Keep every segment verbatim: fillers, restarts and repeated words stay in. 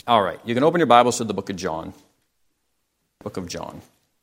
All right, you can open your Bibles to the book of John. Book of John.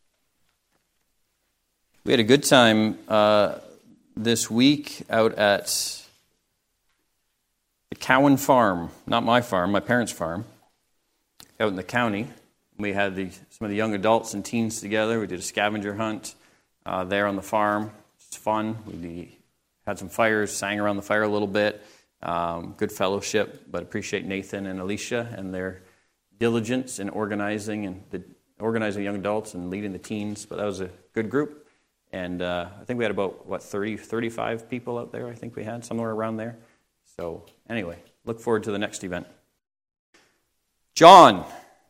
We had a good time uh, this week out at the Cowan Farm. Not my farm, my parents' farm. Out in the county. We had the, some of the young adults and teens together. We did a scavenger hunt uh, there on the farm. It's fun. We had some fires, sang around the fire a little bit. Um, good fellowship, but appreciate Nathan and Alicia and their diligence in organizing and the, organizing young adults and leading the teens. But that was a good group, and uh, I think we had about what thirty, thirty-five people out there. I think we had somewhere around there. So anyway, look forward to the next event. John.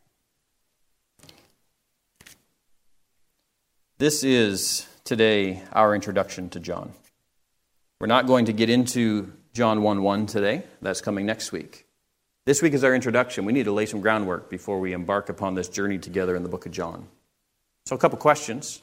This is today our introduction to John. We're not going to get into John one one today. That's coming next week. This week is our introduction. We need to lay some groundwork before we embark upon this journey together in the book of John. So a couple questions.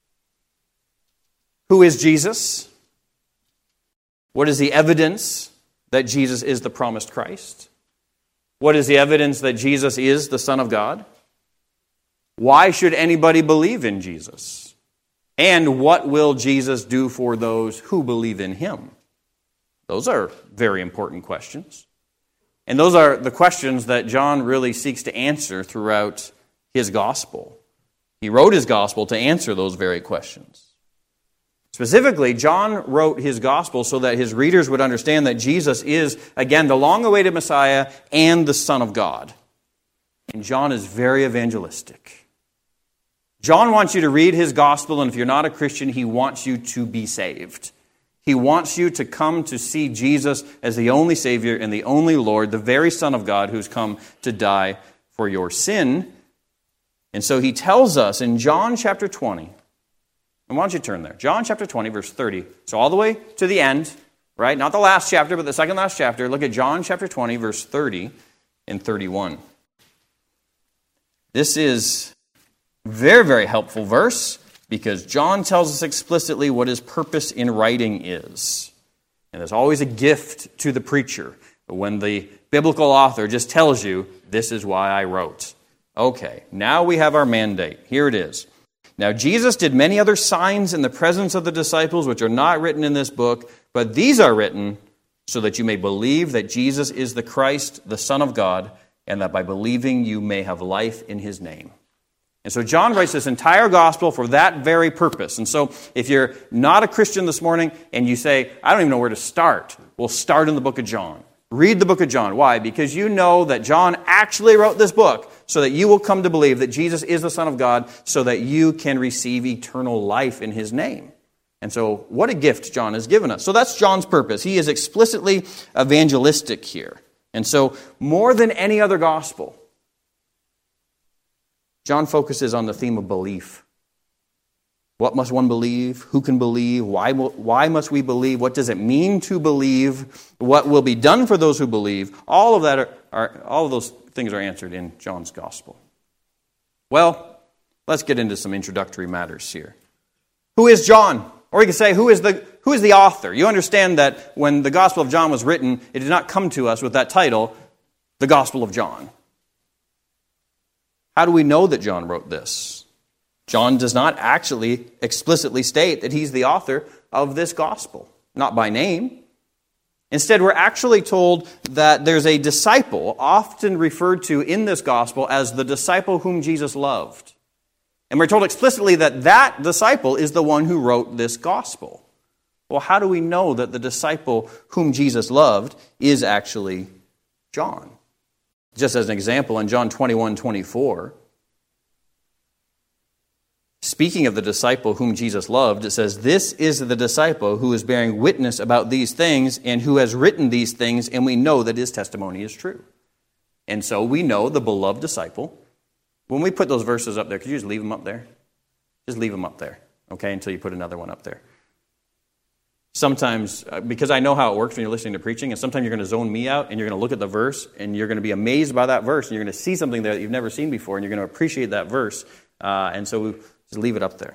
Who is Jesus? What is the evidence that Jesus is the promised Christ? What is the evidence that Jesus is the Son of God? Why should anybody believe in Jesus? And what will Jesus do for those who believe in him? Those are very important questions. And those are the questions that John really seeks to answer throughout his gospel. He wrote his gospel to answer those very questions. Specifically, John wrote his gospel so that his readers would understand that Jesus is, again, the long-awaited Messiah and the Son of God. And John is very evangelistic. John wants you to read his gospel, and if you're not a Christian, he wants you to be saved. He wants you to come to see Jesus as the only Savior and the only Lord, the very Son of God who's come to die for your sin. And so he tells us in John chapter twenty, and why don't you turn there? John chapter twenty, verse thirty. So all the way to the end, right? Not the last chapter, but the second last chapter. Look at John chapter twenty, verse thirty and thirty-one. This is a very, very helpful verse, because John tells us explicitly what his purpose in writing is. And there's always a gift to the preacher when the biblical author just tells you, this is why I wrote. Okay, now we have our mandate. Here it is. Now Jesus did many other signs in the presence of the disciples, which are not written in this book, but these are written so that you may believe that Jesus is the Christ, the Son of God, and that by believing you may have life in his name. And so John writes this entire gospel for that very purpose. And so if you're not a Christian this morning and you say, I don't even know where to start, well, start in the book of John. Read the book of John. Why? Because you know that John actually wrote this book so that you will come to believe that Jesus is the Son of God, so that you can receive eternal life in his name. And so what a gift John has given us. So that's John's purpose. He is explicitly evangelistic here. And so more than any other gospel, John focuses on the theme of belief. What must one believe? Who can believe? Why, will, why must we believe? What does it mean to believe? What will be done for those who believe? All of that are, are all of those things are answered in John's gospel. Well, let's get into some introductory matters here. Who is John? Or you can say, who is the who is the author? You understand that when the Gospel of John was written, it did not come to us with that title, the Gospel of John. How do we know that John wrote this? John does not actually explicitly state that he's the author of this gospel, not by name. Instead, we're actually told that there's a disciple, often referred to in this gospel as the disciple whom Jesus loved. And we're told explicitly that that disciple is the one who wrote this gospel. Well, how do we know that the disciple whom Jesus loved is actually John? Just as an example, in John twenty-one twenty-four, speaking of the disciple whom Jesus loved, it says, this is the disciple who is bearing witness about these things and who has written these things, and we know that his testimony is true. And so we know the beloved disciple. When we put those verses up there, could you just leave them up there? Just leave them up there, okay, until you put another one up there. Sometimes, because I know how it works when you're listening to preaching, and sometimes you're going to zone me out, and you're going to look at the verse, and you're going to be amazed by that verse, and you're going to see something there that you've never seen before, and you're going to appreciate that verse. Uh, and so we just leave it up there.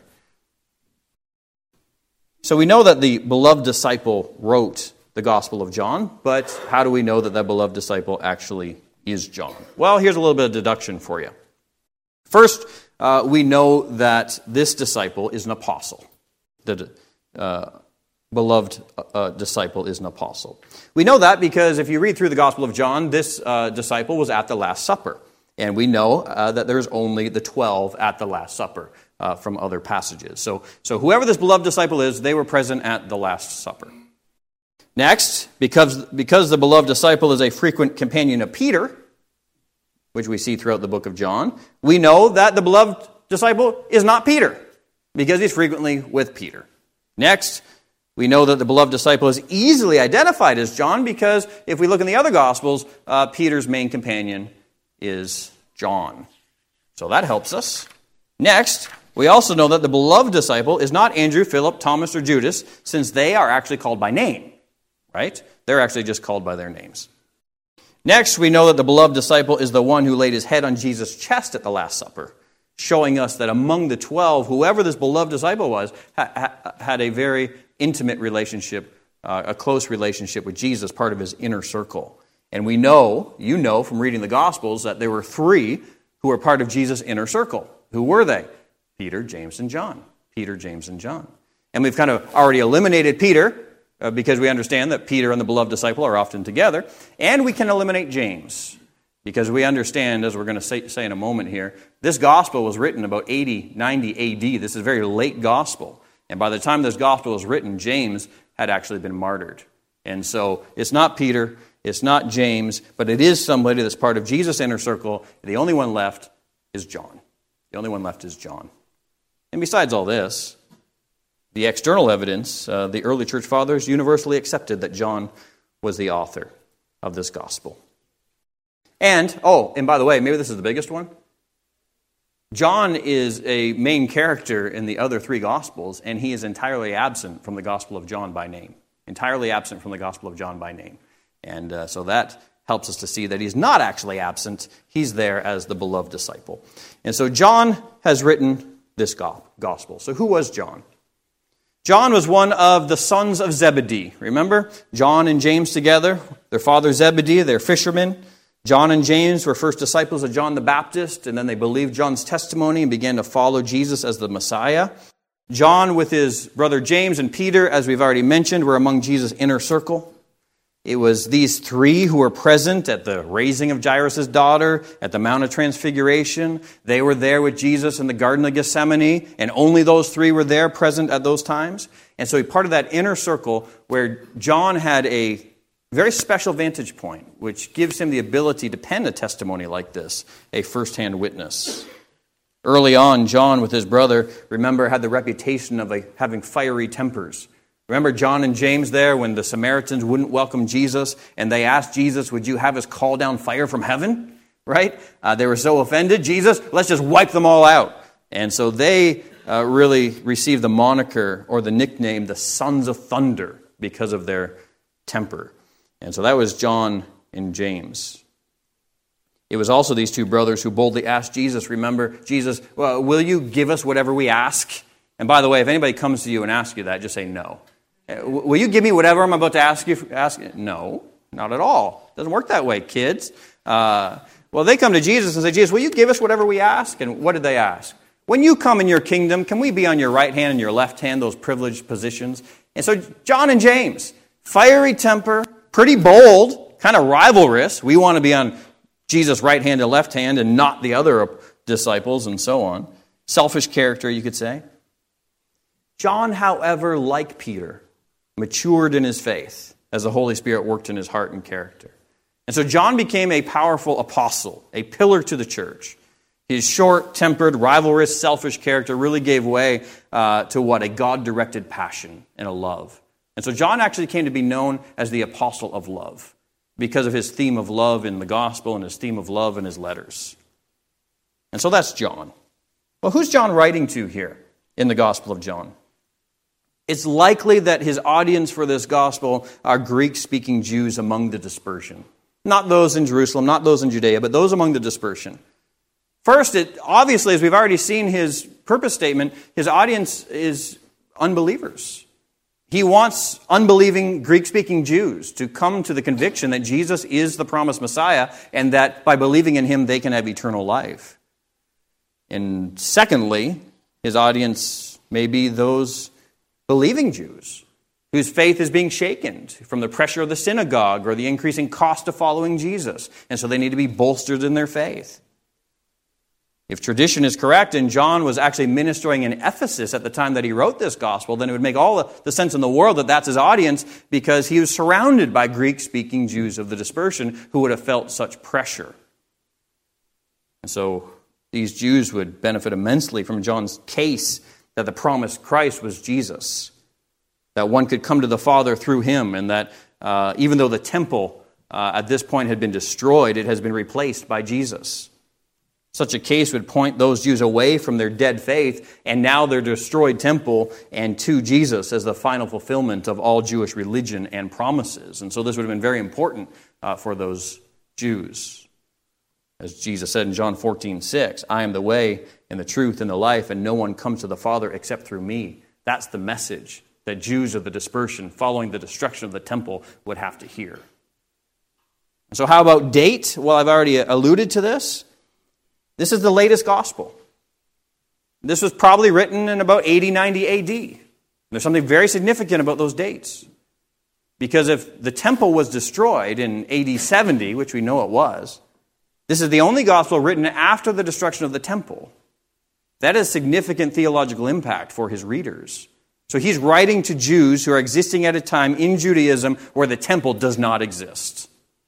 So we know that the beloved disciple wrote the Gospel of John, but how do we know that that beloved disciple actually is John? Well, here's a little bit of deduction for you. First, uh, we know that this disciple is an apostle. The uh, beloved uh, disciple is an apostle. We know that because if you read through the Gospel of John, this uh, disciple was at the Last Supper. And we know uh, that there's only the twelve at the Last Supper uh, from other passages. So, so whoever this beloved disciple is, they were present at the Last Supper. Next, because, because the beloved disciple is a frequent companion of Peter, which we see throughout the book of John, we know that the beloved disciple is not Peter, because he's frequently with Peter. Next, we know that the beloved disciple is easily identified as John, because if we look in the other Gospels, uh, Peter's main companion is John. So that helps us. Next, we also know that the beloved disciple is not Andrew, Philip, Thomas, or Judas, since they are actually called by name, right? They're actually just called by their names. Next, we know that the beloved disciple is the one who laid his head on Jesus' chest at the Last Supper, showing us that among the twelve, whoever this beloved disciple was, ha- ha- had a very intimate relationship, uh, a close relationship with Jesus, part of his inner circle. And we know, you know from reading the Gospels, that there were three who were part of Jesus' inner circle. Who were they? Peter, James, and John. Peter, James, and John. And we've kind of already eliminated Peter, uh, because we understand that Peter and the beloved disciple are often together. And we can eliminate James, because we understand, as we're going to say, say in a moment here, this gospel was written about eighty, ninety A D. This is a very late gospel. And by the time this gospel was written, James had actually been martyred. And so it's not Peter, it's not James, but it is somebody that's part of Jesus' inner circle. The only one left is John. The only one left is John. And besides all this, the external evidence, uh, the early church fathers universally accepted that John was the author of this gospel. And, oh, and by the way, maybe this is the biggest one. John is a main character in the other three Gospels, and he is entirely absent from the Gospel of John by name. Entirely absent from the Gospel of John by name. And uh, so that helps us to see that he's not actually absent. He's there as the beloved disciple. And so John has written this Gospel. So who was John? John was one of the sons of Zebedee. Remember? John and James together. Their father Zebedee, they're fishermen. John and James were first disciples of John the Baptist, and then they believed John's testimony and began to follow Jesus as the Messiah. John, with his brother James and Peter, as we've already mentioned, were among Jesus' inner circle. It was these three who were present at the raising of Jairus' daughter, at the Mount of Transfiguration. They were there with Jesus in the Garden of Gethsemane, and only those three were there present at those times. And so he part of that inner circle where John had a very special vantage point, which gives him the ability to pen a testimony like this, a first-hand witness. Early on, John, with his brother, remember, had the reputation of a, having fiery tempers. Remember John and James there when the Samaritans wouldn't welcome Jesus, and they asked Jesus, would you have us call down fire from heaven? Right? Uh, they were so offended. Jesus, let's just wipe them all out. And so they uh, really received the moniker or the nickname, the Sons of Thunder, because of their temper. And so that was John and James. It was also these two brothers who boldly asked Jesus, remember, Jesus, well, will you give us whatever we ask? And by the way, if anybody comes to you and asks you that, just say no. Will you give me whatever I'm about to ask you? Ask? No, not at all. It doesn't work that way, kids. Uh, well, they come to Jesus and say, Jesus, will you give us whatever we ask? And what did they ask? When you come in your kingdom, can we be on your right hand and your left hand, those privileged positions? And so John and James, fiery temper, pretty bold, kind of rivalrous. We want to be on Jesus' right hand and left hand and not the other disciples and so on. Selfish character, you could say. John, however, like Peter, matured in his faith as the Holy Spirit worked in his heart and character. And so John became a powerful apostle, a pillar to the church. His short-tempered, rivalrous, selfish character really gave way uh, to what? A God-directed passion and a love. And so John actually came to be known as the apostle of love because of his theme of love in the gospel and his theme of love in his letters. And so that's John. Well, who's John writing to here in the Gospel of John? It's likely that his audience for this gospel are Greek-speaking Jews among the dispersion. Not those in Jerusalem, not those in Judea, but those among the dispersion. First, it obviously, as we've already seen his purpose statement, his audience is unbelievers. He wants unbelieving Greek-speaking Jews to come to the conviction that Jesus is the promised Messiah and that by believing in him they can have eternal life. And secondly, his audience may be those believing Jews whose faith is being shaken from the pressure of the synagogue or the increasing cost of following Jesus. And so they need to be bolstered in their faith. If tradition is correct, and John was actually ministering in Ephesus at the time that he wrote this gospel, then it would make all the sense in the world that that's his audience, because he was surrounded by Greek-speaking Jews of the dispersion who would have felt such pressure. And so these Jews would benefit immensely from John's case that the promised Christ was Jesus, that one could come to the Father through him, and that uh, even though the temple uh, at this point had been destroyed, it has been replaced by Jesus. Such a case would point those Jews away from their dead faith and now their destroyed temple and to Jesus as the final fulfillment of all Jewish religion and promises. And so this would have been very important uh, for those Jews. As Jesus said in John fourteen six, I am the way and the truth and the life, and no one comes to the Father except through me. That's the message that Jews of the dispersion following the destruction of the temple would have to hear. And so how about date? Well, I've already alluded to this. This is the latest gospel. This was probably written in about eighty, ninety A D. There's something very significant about those dates. Because if the temple was destroyed in A D seventy, which we know it was, this is the only gospel written after the destruction of the temple. That has significant theological impact for his readers. So he's writing to Jews who are existing at a time in Judaism where the temple does not exist.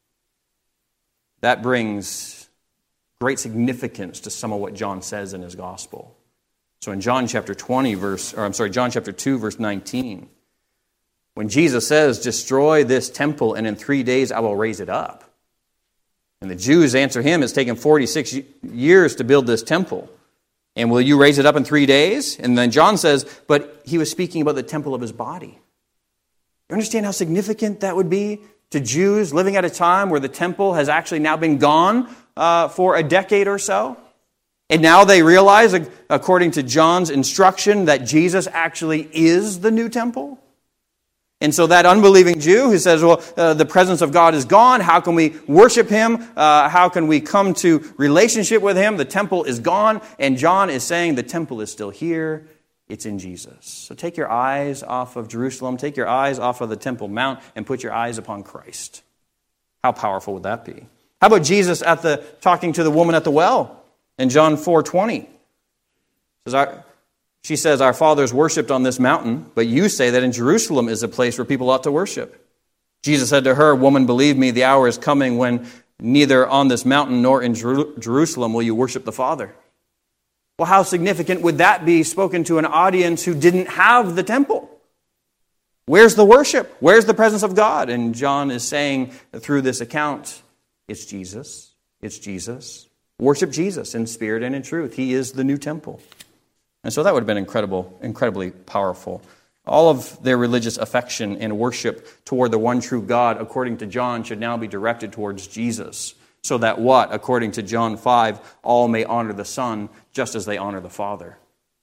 That brings great significance to some of what John says in his gospel. So in John chapter twenty, verse, or I'm sorry, John chapter two, verse nineteen, when Jesus says, destroy this temple and in three days I will raise it up. And the Jews answer him, it's taken forty-six years to build this temple. And will you raise it up in three days? And then John says, but he was speaking about the temple of his body. You understand how significant that would be to Jews living at a time where the temple has actually now been gone uh, for a decade or so? And now they realize, according to John's instruction, that Jesus actually is the new temple? And so that unbelieving Jew who says, well, uh, the presence of God is gone. How can we worship him? Uh, how can we come to relationship with him? The temple is gone. And John is saying the temple is still here. It's in Jesus. So take your eyes off of Jerusalem. Take your eyes off of the Temple Mount and put your eyes upon Christ. How powerful would that be? How about Jesus at the talking to the woman at the well in John four twenty? Says, our, She says, our fathers worshipped on this mountain, but you say that in Jerusalem is a place where people ought to worship. Jesus said to her, woman, believe me, the hour is coming when neither on this mountain nor in Jer- Jerusalem will you worship the Father. Well, how significant would that be spoken to an audience who didn't have the temple? Where's the worship? Where's the presence of God? And John is saying through this account, it's Jesus. It's Jesus. Worship Jesus in spirit and in truth. He is the new temple. And so that would have been incredible, incredibly powerful. All of their religious affection and worship toward the one true God, according to John, should now be directed towards Jesus. So that what, according to John five, all may honor the Son just as they honor the Father.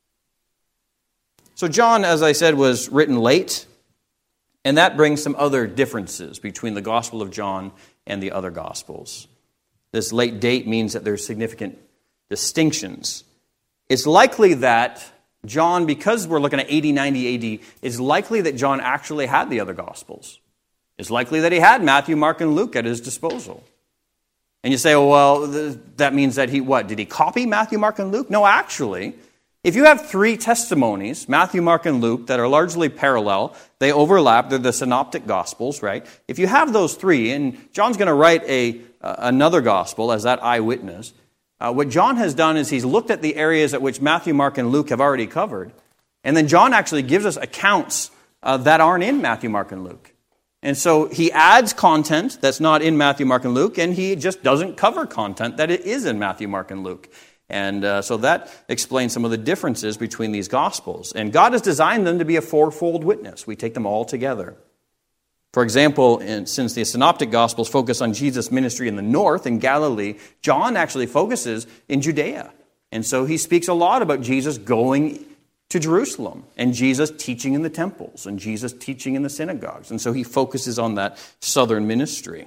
So John, as I said, was written late, and that brings some other differences between the Gospel of John and the other Gospels. This late date means that there's significant distinctions. It's likely that John, because we're looking at eighty, ninety A D, it's likely that John actually had the other Gospels. It's likely that he had Matthew, Mark, and Luke at his disposal. And you say, well, that means that he, what, did he copy Matthew, Mark, and Luke? No, actually, if you have three testimonies, Matthew, Mark, and Luke, that are largely parallel, they overlap, they're the synoptic Gospels, right? If you have those three, and John's going to write a uh, another Gospel as that eyewitness, uh, what John has done is he's looked at the areas at which Matthew, Mark, and Luke have already covered, and then John actually gives us accounts uh, that aren't in Matthew, Mark, and Luke. And so he adds content that's not in Matthew, Mark, and Luke, and he just doesn't cover content that it is in Matthew, Mark, and Luke. And uh, so that explains some of the differences between these Gospels. And God has designed them to be a fourfold witness. We take them all together. For example, in, since the Synoptic Gospels focus on Jesus' ministry in the north, in Galilee, John actually focuses in Judea. And so he speaks a lot about Jesus going to Jerusalem, and Jesus teaching in the temples, and Jesus teaching in the synagogues. And so he focuses on that southern ministry.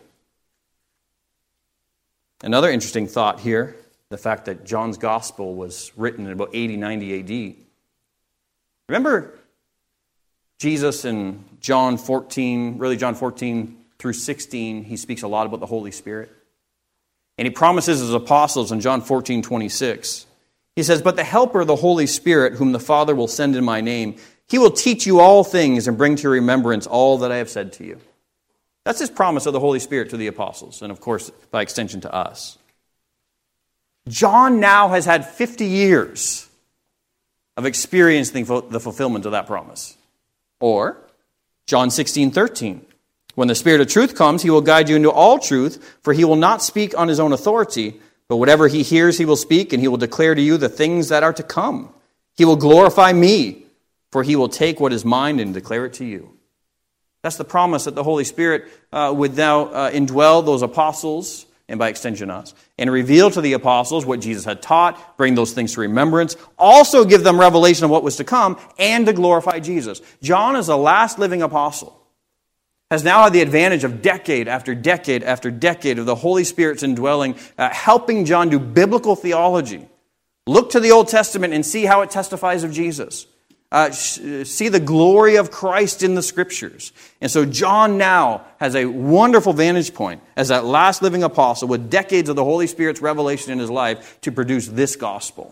Another interesting thought here, the fact that John's gospel was written in about eighty, ninety A D. Remember Jesus in John fourteen, really John fourteen through sixteen, he speaks a lot about the Holy Spirit. And he promises his apostles in John fourteen, twenty-six, he says, "But the Helper, the Holy Spirit, whom the Father will send in my name, he will teach you all things and bring to your remembrance all that I have said to you." That's his promise of the Holy Spirit to the apostles, and of course, by extension to us. John now has had fifty years of experiencing the fulfillment of that promise. Or, John sixteen, thirteen, "When the Spirit of truth comes, he will guide you into all truth, for he will not speak on his own authority, but whatever he hears he will speak, and he will declare to you the things that are to come. He will glorify me, for he will take what is mine and declare it to you." That's the promise that the Holy Spirit uh, would now uh, indwell those apostles, and by extension us, and reveal to the apostles what Jesus had taught, bring those things to remembrance, also give them revelation of what was to come, and to glorify Jesus. John is the last living apostle, has now had the advantage of decade after decade after decade of the Holy Spirit's indwelling, uh, helping John do biblical theology. Look to the Old Testament and see how it testifies of Jesus. Uh, see the glory of Christ in the Scriptures. And so John now has a wonderful vantage point as that last living apostle with decades of the Holy Spirit's revelation in his life to produce this gospel.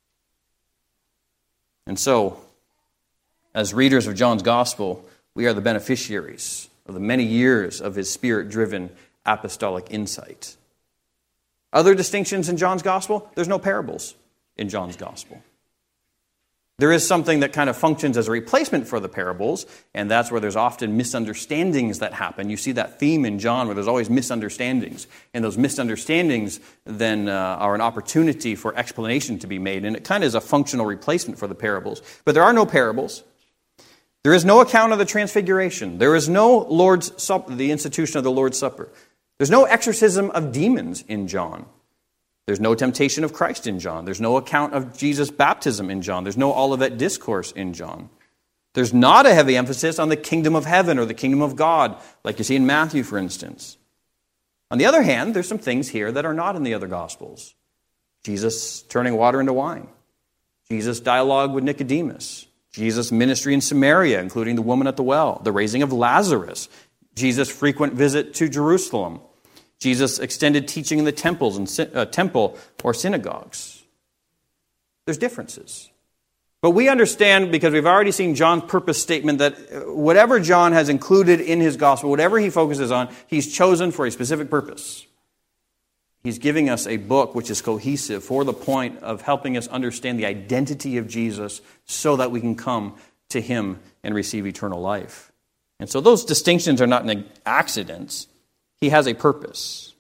And so, as readers of John's gospel, we are the beneficiaries of the many years of his Spirit-driven apostolic insight. Other distinctions in John's gospel? There's no parables in John's gospel. There is something that kind of functions as a replacement for the parables, and that's where there's often misunderstandings that happen. You see that theme in John where there's always misunderstandings, and those misunderstandings then uh, are an opportunity for explanation to be made, and it kind of is a functional replacement for the parables. But there are no parables. There is no account of the Transfiguration. There is no Lord's Supper, the institution of the Lord's Supper. There's no exorcism of demons in John. There's no temptation of Christ in John. There's no account of Jesus' baptism in John. There's no Olivet Discourse in John. There's not a heavy emphasis on the kingdom of heaven or the kingdom of God, like you see in Matthew, for instance. On the other hand, there's some things here that are not in the other Gospels. Jesus turning water into wine. Jesus' dialogue with Nicodemus. Jesus' ministry in Samaria, including the woman at the well. The raising of Lazarus. Jesus' frequent visit to Jerusalem. Jesus' extended teaching in the temples and uh, temple or synagogues. There's differences. But we understand, because we've already seen John's purpose statement, that whatever John has included in his gospel, whatever he focuses on, he's chosen for a specific purpose. He's giving us a book which is cohesive for the point of helping us understand the identity of Jesus so that we can come to him and receive eternal life. And so those distinctions are not an accident. He has a purpose.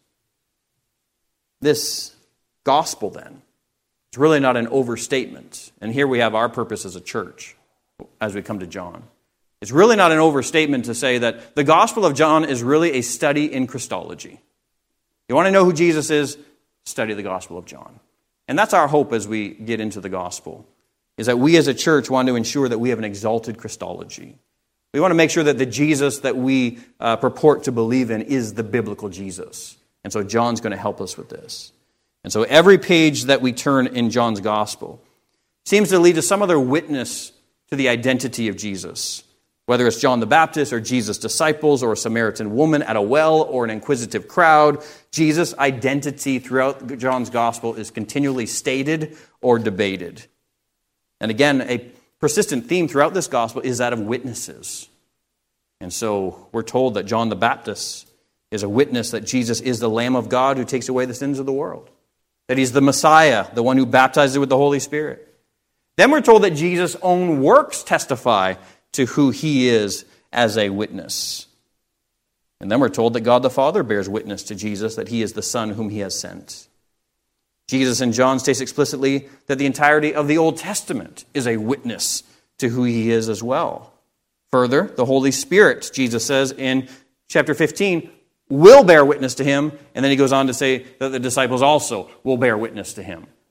This gospel, then, is really not an overstatement. And here we have our purpose as a church as we come to John. It's really not an overstatement to say that the Gospel of John is really a study in Christology. You want to know who Jesus is? Study the Gospel of John. And that's our hope as we get into the Gospel, is that we as a church want to ensure that we have an exalted Christology. We want to make sure that the Jesus that we uh, purport to believe in is the biblical Jesus. And so John's going to help us with this. And so every page that we turn in John's gospel seems to lead to some other witness to the identity of Jesus. Whether it's John the Baptist or Jesus' disciples or a Samaritan woman at a well or an inquisitive crowd, Jesus' identity throughout John's gospel is continually stated or debated. And again, a persistent theme throughout this gospel is that of witnesses. And so we're told that John the Baptist is a witness that Jesus is the Lamb of God who takes away the sins of the world. That he's the Messiah, the one who baptizes with the Holy Spirit. Then we're told that Jesus' own works testify to who he is as a witness. And then we're told that God the Father bears witness to Jesus that he is the Son whom he has sent. Jesus in John states explicitly that the entirety of the Old Testament is a witness to who he is as well. Further, the Holy Spirit, Jesus says in chapter fifteen, will bear witness to him, and then he goes on to say that the disciples also will bear witness to him.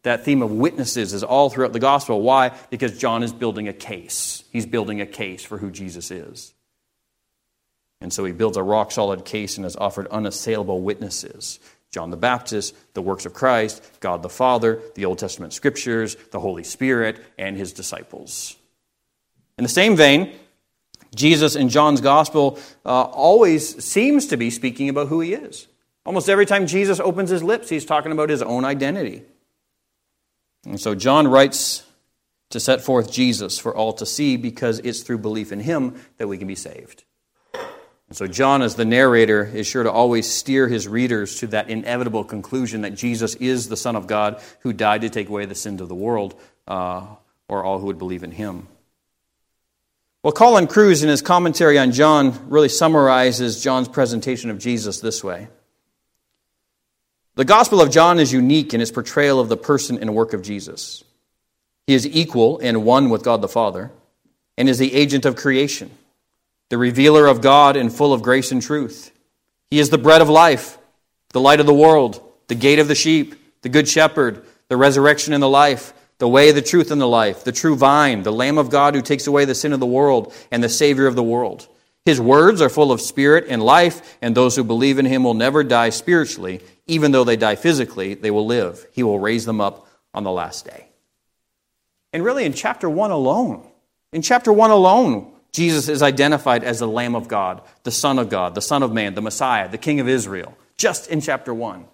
that theme of witnesses is all throughout the gospel. Why? Because John is building a case. He's building a case for who Jesus is. And so he builds a rock-solid case and has offered unassailable witnesses. John the Baptist, the works of Christ, God the Father, the Old Testament Scriptures, the Holy Spirit, and his disciples. In the same vein, Jesus in John's Gospel uh, always seems to be speaking about who he is. Almost every time Jesus opens his lips, he's talking about his own identity. And so John writes to set forth Jesus for all to see because it's through belief in him that we can be saved. And so John, as the narrator, is sure to always steer his readers to that inevitable conclusion that Jesus is the Son of God who died to take away the sins of the world, uh, or all who would believe in him. Well, Colin Kruse, in his commentary on John, really summarizes John's presentation of Jesus this way. The Gospel of John is unique in its portrayal of the person and work of Jesus. He is equal and one with God the Father, and is the agent of creation, the revealer of God and full of grace and truth. He is the bread of life, the light of the world, the gate of the sheep, the good shepherd, the resurrection and the life, the way, the truth, and the life, the true vine, the Lamb of God who takes away the sin of the world, and the Savior of the world. His words are full of spirit and life, and those who believe in him will never die spiritually. Even though they die physically, they will live. He will raise them up on the last day. And really, in chapter one alone, in chapter one alone, Jesus is identified as the Lamb of God, the Son of God, the Son of Man, the Messiah, the King of Israel, just in chapter one.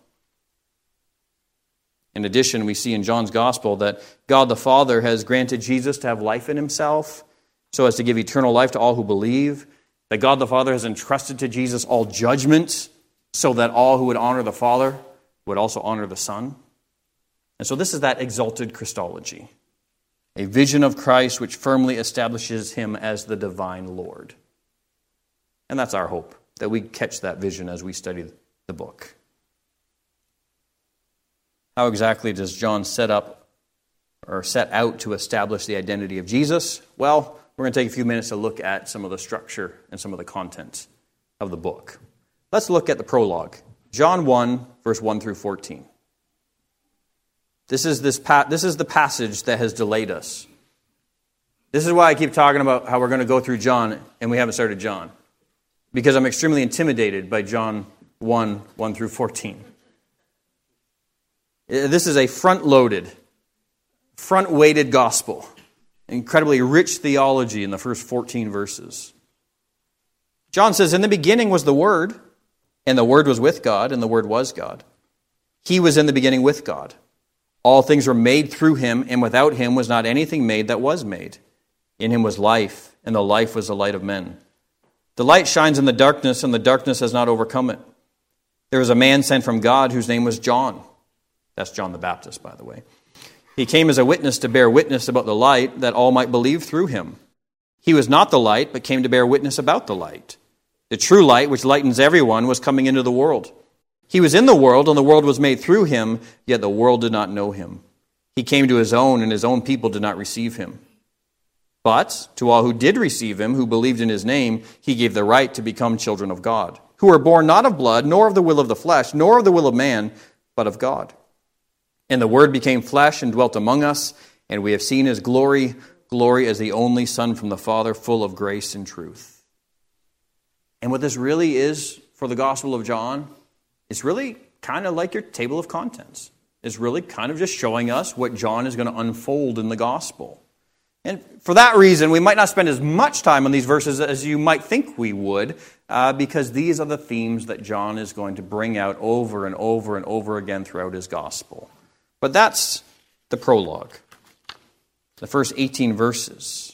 In addition, we see in John's Gospel that God the Father has granted Jesus to have life in himself so as to give eternal life to all who believe, that God the Father has entrusted to Jesus all judgment so that all who would honor the Father would also honor the Son. And so this is that exalted Christology, a vision of Christ which firmly establishes him as the divine Lord. And that's our hope, that we catch that vision as we study the book. How exactly does John set up or set out to establish the identity of Jesus? Well, we're going to take a few minutes to look at some of the structure and some of the content of the book. Let's look at the prologue. John one, verse one through fourteen. This is this pa- this is the passage that has delayed us. This is why I keep talking about how we're going to go through John and we haven't started John. Because I'm extremely intimidated by John one, one through fourteen. This is a front-loaded, front-weighted gospel. Incredibly rich theology in the first fourteen verses. John says, "In the beginning was the Word, and the Word was with God, and the Word was God. He was in the beginning with God. All things were made through him, and without him was not anything made that was made. In him was life, and the life was the light of men. The light shines in the darkness, and the darkness has not overcome it. There was a man sent from God whose name was John." That's John the Baptist, by the way. "He came as a witness to bear witness about the light, that all might believe through him. He was not the light, but came to bear witness about the light. The true light, which lightens everyone, was coming into the world. He was in the world, and the world was made through him, yet the world did not know him. He came to his own, and his own people did not receive him. But to all who did receive him, who believed in his name, he gave the right to become children of God, who were born not of blood, nor of the will of the flesh, nor of the will of man, but of God. And the Word became flesh and dwelt among us, and we have seen his glory, glory as the only Son from the Father, full of grace and truth." And what this really is for the Gospel of John, it's really kind of like your table of contents. It's really kind of just showing us what John is going to unfold in the Gospel. And for that reason, we might not spend as much time on these verses as you might think we would, uh, because these are the themes that John is going to bring out over and over and over again throughout his Gospel. But that's the prologue. The first eighteen verses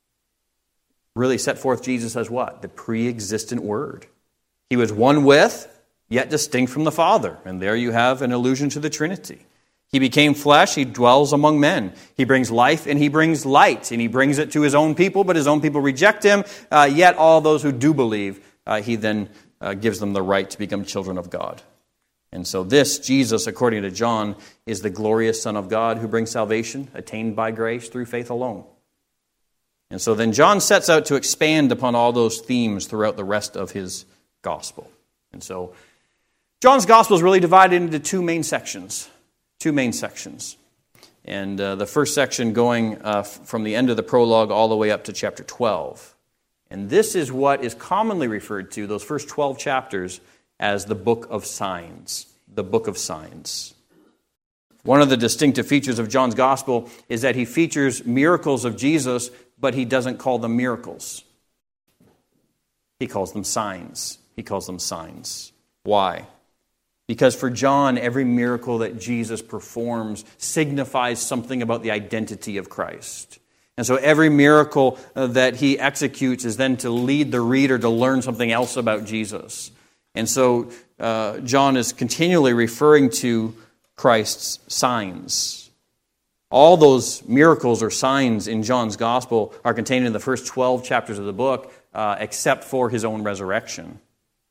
really set forth Jesus as what? The pre-existent Word. He was one with, yet distinct from the Father. And there you have an allusion to the Trinity. He became flesh, he dwells among men. He brings life and he brings light. And he brings it to his own people, but his own people reject him. Uh, yet all those who do believe, uh, he then uh, gives them the right to become children of God. And so this, Jesus, according to John, is the glorious Son of God who brings salvation, attained by grace through faith alone. And so then John sets out to expand upon all those themes throughout the rest of his gospel. And so John's gospel is really divided into two main sections. Two main sections. And uh, the first section going uh, from the end of the prologue all the way up to chapter twelve. And this is what is commonly referred to, those first twelve chapters, as the book of signs. The book of signs. One of the distinctive features of John's gospel is that he features miracles of Jesus, but he doesn't call them miracles. He calls them signs. He calls them signs. Why? Because for John, every miracle that Jesus performs signifies something about the identity of Christ. And so every miracle that he executes is then to lead the reader to learn something else about Jesus. And so uh, John is continually referring to Christ's signs. All those miracles or signs in John's gospel are contained in the first twelve chapters of the book, uh, except for his own resurrection.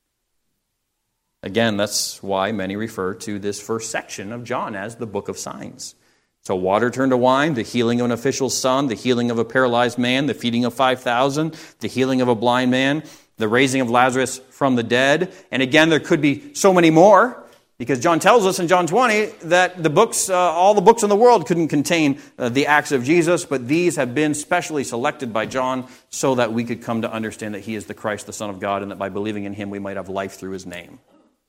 Again, that's why many refer to this first section of John as the book of signs. So water turned to wine, the healing of an official's son, the healing of a paralyzed man, the feeding of five thousand, the healing of a blind man, the raising of Lazarus from the dead. And again, there could be so many more, because John tells us in John twenty that the books, uh, all the books in the world couldn't contain uh, the acts of Jesus, but these have been specially selected by John so that we could come to understand that he is the Christ, the Son of God, and that by believing in him we might have life through his name.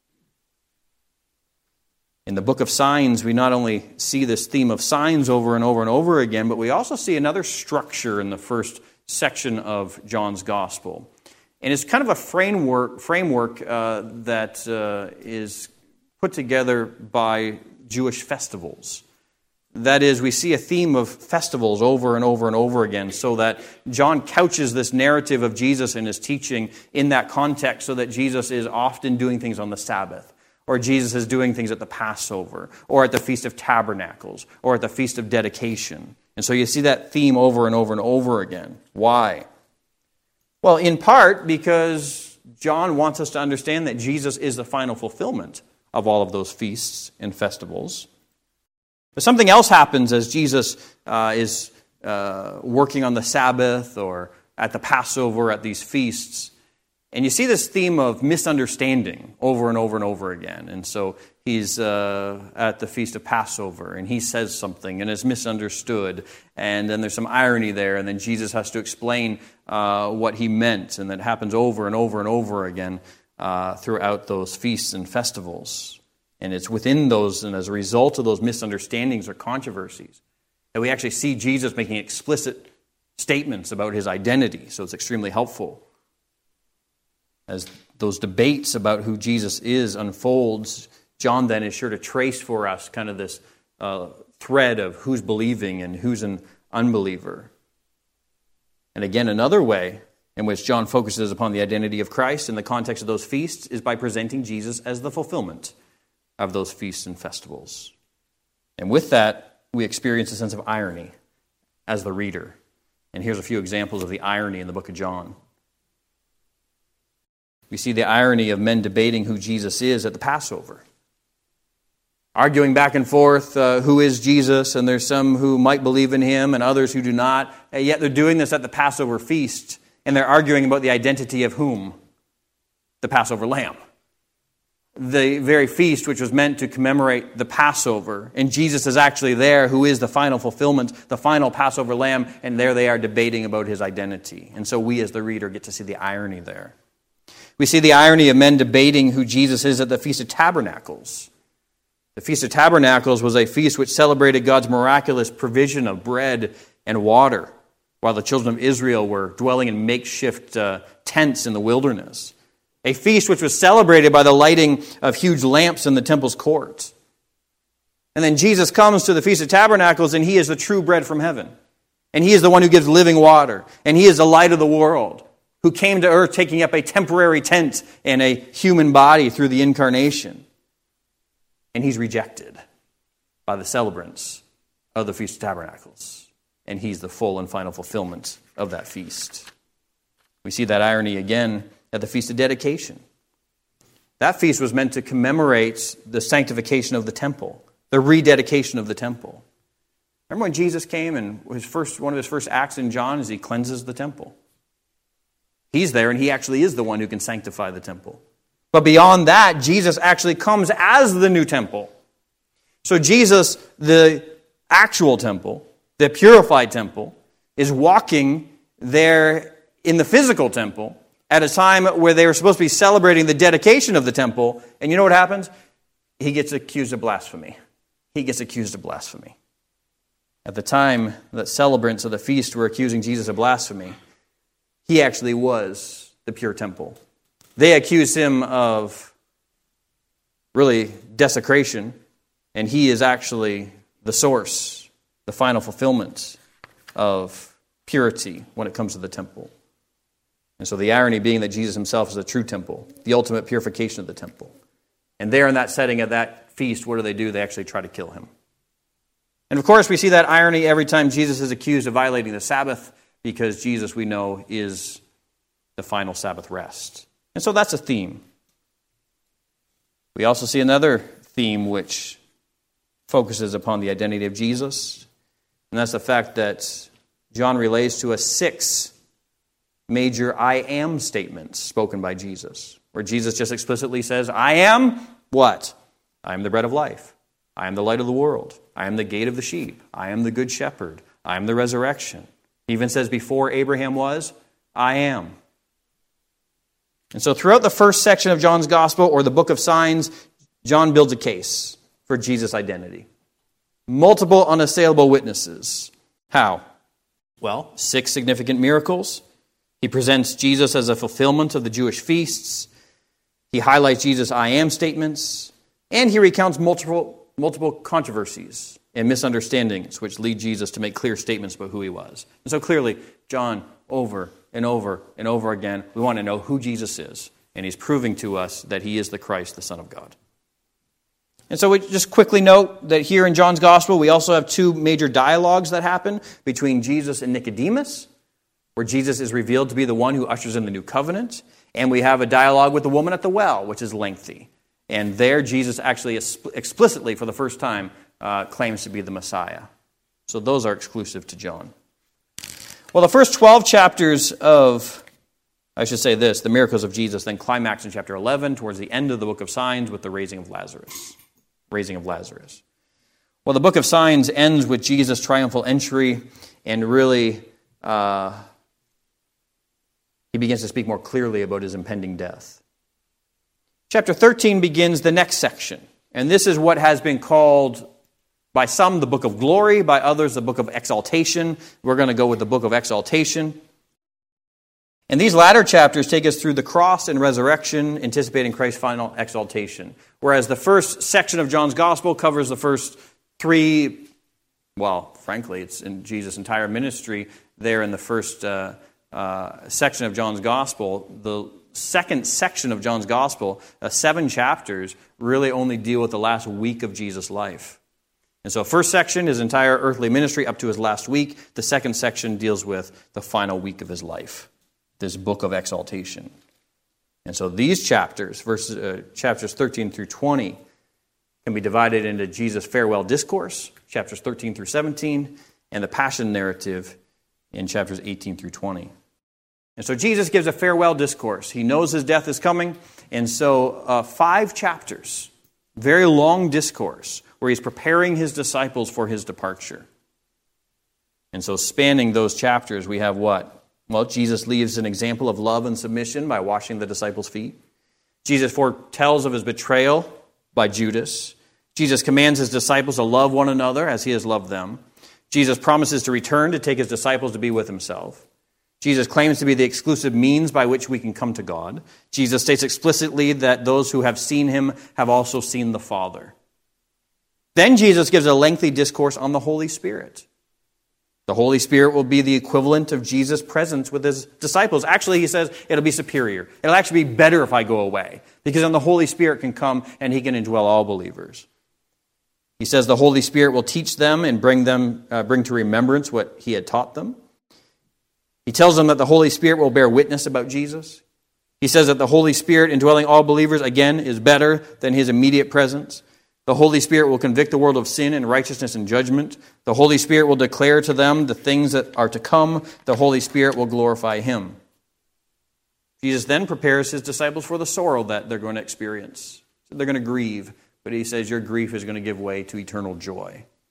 In the book of signs, we not only see this theme of signs over and over and over again, but we also see another structure in the first section of John's gospel. And it's kind of a framework, framework uh, that uh, is put together by Jewish festivals. That is, we see a theme of festivals over and over and over again, so that John couches this narrative of Jesus and his teaching in that context, so that Jesus is often doing things on the Sabbath, or Jesus is doing things at the Passover, or at the Feast of Tabernacles, or at the Feast of Dedication. And so you see that theme over and over and over again. Why? Well, in part because John wants us to understand that Jesus is the final fulfillment of all of those feasts and festivals. But something else happens as Jesus uh, is uh, working on the Sabbath or at the Passover, at these feasts. And you see this theme of misunderstanding over and over and over again. And so he's uh, at the Feast of Passover, and he says something, and it's misunderstood. And then there's some irony there, and then Jesus has to explain uh, what he meant. And that happens over and over and over again uh, throughout those feasts and festivals. And it's within those, and as a result of those misunderstandings or controversies, that we actually see Jesus making explicit statements about his identity. So it's extremely helpful. As those debates about who Jesus is unfolds, John then is sure to trace for us kind of this uh, thread of who's believing and who's an unbeliever. And again, another way in which John focuses upon the identity of Christ in the context of those feasts is by presenting Jesus as the fulfillment of those feasts and festivals. And with that, we experience a sense of irony as the reader. And here's a few examples of the irony in the book of John. We see the irony of men debating who Jesus is at the Passover. Arguing back and forth, uh, who is Jesus? And there's some who might believe in him and others who do not. And yet they're doing this at the Passover feast. And they're arguing about the identity of whom? The Passover lamb. The very feast which was meant to commemorate the Passover. And Jesus is actually there, who is the final fulfillment, the final Passover lamb. And there they are debating about his identity. And so we as the reader get to see the irony there. We see the irony of men debating who Jesus is at the Feast of Tabernacles. The Feast of Tabernacles was a feast which celebrated God's miraculous provision of bread and water, while the children of Israel were dwelling in makeshift uh, tents in the wilderness. A feast which was celebrated by the lighting of huge lamps in the temple's courts. And then Jesus comes to the Feast of Tabernacles, and he is the true bread from heaven. And he is the one who gives living water. And he is the light of the world, who came to earth taking up a temporary tent and a human body through the incarnation. And he's rejected by the celebrants of the Feast of Tabernacles. And he's the full and final fulfillment of that feast. We see that irony again at the Feast of Dedication. That feast was meant to commemorate the sanctification of the temple, the rededication of the temple. Remember when Jesus came and his first, one of his first acts in John is he cleanses the temple. He's there, and he actually is the one who can sanctify the temple. But beyond that, Jesus actually comes as the new temple. So Jesus, the actual temple, the purified temple, is walking there in the physical temple at a time where they were supposed to be celebrating the dedication of the temple. And you know what happens? He gets accused of blasphemy. He gets accused of blasphemy. At the time that celebrants of the feast were accusing Jesus of blasphemy, he actually was the pure temple. They accused him of really desecration, and he is actually the source, the final fulfillment of purity when it comes to the temple. And so the irony being that Jesus himself is the true temple, the ultimate purification of the temple. And there in that setting of that feast, what do they do? They actually try to kill him. And of course, we see that irony every time Jesus is accused of violating the Sabbath, because Jesus, we know, is the final Sabbath rest. And so that's a theme. We also see another theme which focuses upon the identity of Jesus, and that's the fact that John relays to us six major I am statements spoken by Jesus, where Jesus just explicitly says, I am what? I am the bread of life. I am the light of the world. I am the gate of the sheep. I am the good shepherd. I am the resurrection. He even says, before Abraham was, I am. And so throughout the first section of John's Gospel, or the book of signs, John builds a case for Jesus' identity. Multiple unassailable witnesses. How? Well, six significant miracles. He presents Jesus as a fulfillment of the Jewish feasts. He highlights Jesus' I am statements. And he recounts multiple multiple controversies and misunderstandings which lead Jesus to make clear statements about who he was. And so clearly, John, over and over and over again, we want to know who Jesus is. And he's proving to us that he is the Christ, the Son of God. And so we just quickly note that here in John's Gospel, we also have two major dialogues that happen between Jesus and Nicodemus, where Jesus is revealed to be the one who ushers in the new covenant. And we have a dialogue with the woman at the well, which is lengthy. And there, Jesus actually explicitly, for the first time, uh, claims to be the Messiah. So those are exclusive to John. Well, the first twelve chapters of, I should say this, the miracles of Jesus, then climax in chapter eleven, towards the end of the book of signs, with the raising of Lazarus. Raising of Lazarus. Well, the book of signs ends with Jesus' triumphal entry, and really, uh, he begins to speak more clearly about his impending death. Chapter thirteen begins the next section, and this is what has been called by some the book of glory, by others the book of exaltation. We're going to go with the book of exaltation. And these latter chapters take us through the cross and resurrection, anticipating Christ's final exaltation. Whereas the first section of John's Gospel covers the first three, well, frankly, it's in Jesus' entire ministry there in the first uh, uh, section of John's Gospel. The second section of John's Gospel, uh, seven chapters, really only deal with the last week of Jesus' life. And so first section, his entire earthly ministry up to his last week. The second section deals with the final week of his life, this book of exaltation. And so these chapters, verses, uh, chapters thirteen through twenty, can be divided into Jesus' farewell discourse, chapters thirteen through seventeen, and the passion narrative in chapters eighteen through twenty. And so Jesus gives a farewell discourse. He knows his death is coming, and so uh, five chapters, very long discourse, where he's preparing his disciples for his departure. And so spanning those chapters, we have what? Well, Jesus leaves an example of love and submission by washing the disciples' feet. Jesus foretells of his betrayal by Judas. Jesus commands his disciples to love one another as he has loved them. Jesus promises to return to take his disciples to be with himself. Jesus claims to be the exclusive means by which we can come to God. Jesus states explicitly that those who have seen him have also seen the Father. Then Jesus gives a lengthy discourse on the Holy Spirit. The Holy Spirit will be the equivalent of Jesus' presence with his disciples. Actually, he says it'll be superior. It'll actually be better if I go away, because then the Holy Spirit can come and he can indwell all believers. He says the Holy Spirit will teach them and bring them, uh, bring to remembrance what he had taught them. He tells them that the Holy Spirit will bear witness about Jesus. He says that the Holy Spirit indwelling all believers, again, is better than his immediate presence. The Holy Spirit will convict the world of sin and righteousness and judgment. The Holy Spirit will declare to them the things that are to come. The Holy Spirit will glorify him. Jesus then prepares his disciples for the sorrow that they're going to experience. They're going to grieve, but he says your grief is going to give way to eternal joy.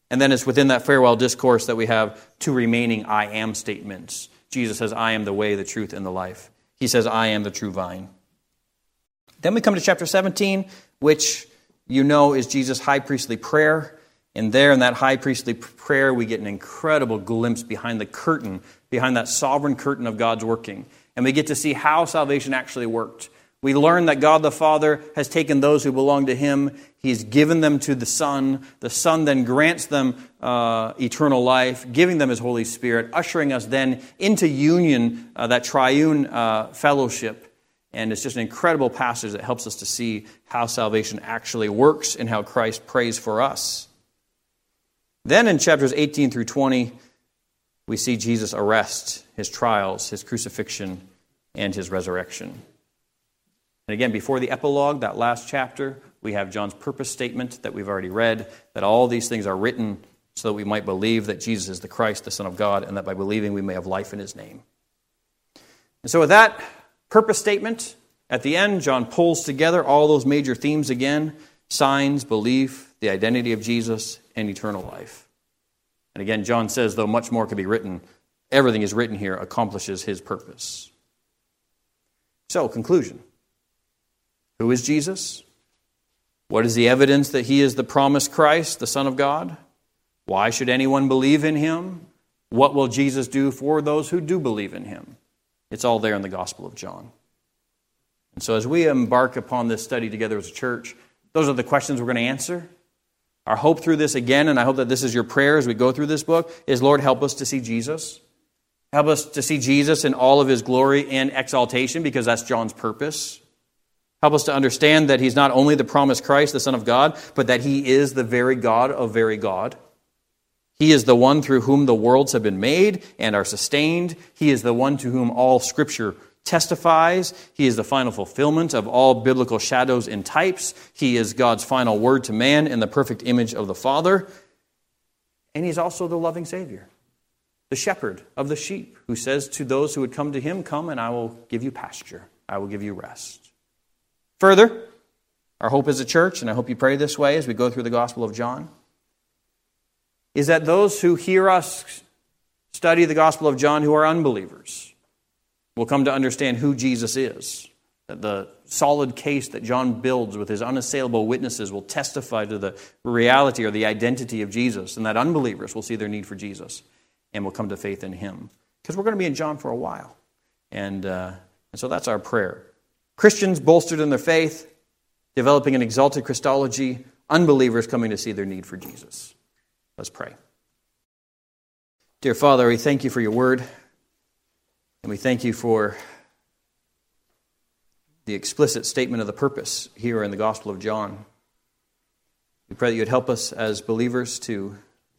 And then it's within that farewell discourse that we have two remaining I am statements. Jesus says, I am the way, the truth, and the life. He says, I am the true vine. Then we come to chapter seventeen, which you know is Jesus' high priestly prayer. And there in that high priestly prayer, we get an incredible glimpse behind the curtain, behind that sovereign curtain of God's working. And we get to see how salvation actually worked. We learn that God the Father has taken those who belong to Him. He's given them to the Son. The Son then grants them uh, eternal life, giving them His Holy Spirit, ushering us then into union, uh, that triune uh, fellowship. And it's just an incredible passage that helps us to see how salvation actually works and how Christ prays for us. Then in chapters eighteen through twenty, we see Jesus' arrest, His trials, His crucifixion, and His resurrection. And again, before the epilogue, that last chapter, we have John's purpose statement that we've already read, that all these things are written so that we might believe that Jesus is the Christ, the Son of God, and that by believing we may have life in His name. And so with that purpose statement, at the end, John pulls together all those major themes again: signs, belief, the identity of Jesus, and eternal life. And again, John says, though much more could be written, everything is written here accomplishes his purpose. So, conclusion. Who is Jesus? What is the evidence that He is the promised Christ, the Son of God? Why should anyone believe in Him? What will Jesus do for those who do believe in Him? It's all there in the Gospel of John. And so as we embark upon this study together as a church, those are the questions we're going to answer. Our hope through this, again, and I hope that this is your prayer as we go through this book, is, Lord, help us to see Jesus. Help us to see Jesus in all of His glory and exaltation, because that's John's purpose. Help us to understand that He's not only the promised Christ, the Son of God, but that He is the very God of very God. He is the one through whom the worlds have been made and are sustained. He is the one to whom all Scripture testifies. He is the final fulfillment of all biblical shadows and types. He is God's final word to man in the perfect image of the Father. And He's also the loving Savior, the shepherd of the sheep, who says to those who would come to Him, come and I will give you pasture. I will give you rest. Further, our hope as a church, and I hope you pray this way as we go through the Gospel of John, is that those who hear us study the Gospel of John who are unbelievers will come to understand who Jesus is. That the solid case that John builds with his unassailable witnesses will testify to the reality or the identity of Jesus, and that unbelievers will see their need for Jesus and will come to faith in Him. Because we're going to be in John for a while. And, uh, and so that's our prayer. Christians bolstered in their faith, developing an exalted Christology, unbelievers coming to see their need for Jesus. Let's pray. Dear Father, we thank You for Your word, and we thank You for the explicit statement of the purpose here in the Gospel of John. We pray that You would help us as believers to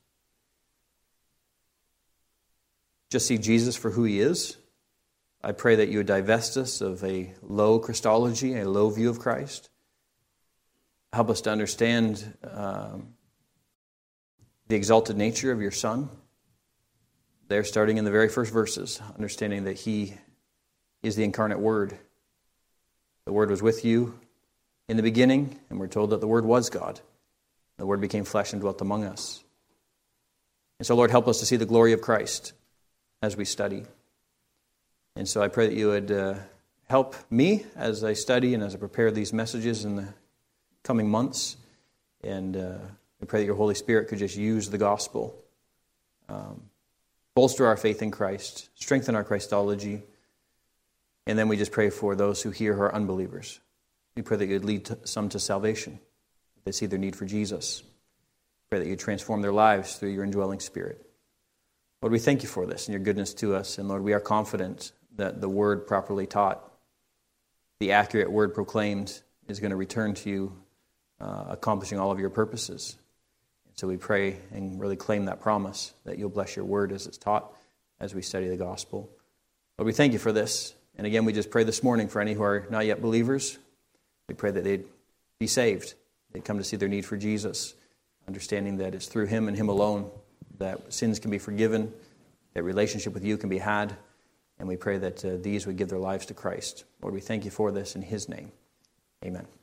just see Jesus for who He is. I pray that You would divest us of a low Christology, a low view of Christ. Help us to understand um, the exalted nature of Your Son. There, starting in the very first verses, understanding that He is the incarnate Word. The Word was with You in the beginning, and we're told that the Word was God. The Word became flesh and dwelt among us. And so, Lord, help us to see the glory of Christ as we study. And so I pray that You would uh, help me as I study and as I prepare these messages in the coming months. And uh, I pray that Your Holy Spirit could just use the gospel, um, bolster our faith in Christ, strengthen our Christology. And then we just pray for those who hear who are unbelievers. We pray that You would lead to, some to salvation, that they see their need for Jesus. Pray that You would transform their lives through Your indwelling Spirit. Lord, we thank You for this and Your goodness to us. And Lord, we are confident that the word properly taught, the accurate word proclaimed, is going to return to You, uh, accomplishing all of Your purposes. And so we pray and really claim that promise that You'll bless Your word as it's taught as we study the gospel. Lord, we thank You for this. And again, we just pray this morning for any who are not yet believers. We pray that they'd be saved. They'd come to see their need for Jesus, understanding that it's through Him and Him alone that sins can be forgiven, that relationship with You can be had. And we pray that uh, these would give their lives to Christ. Lord, we thank You for this in His name. Amen.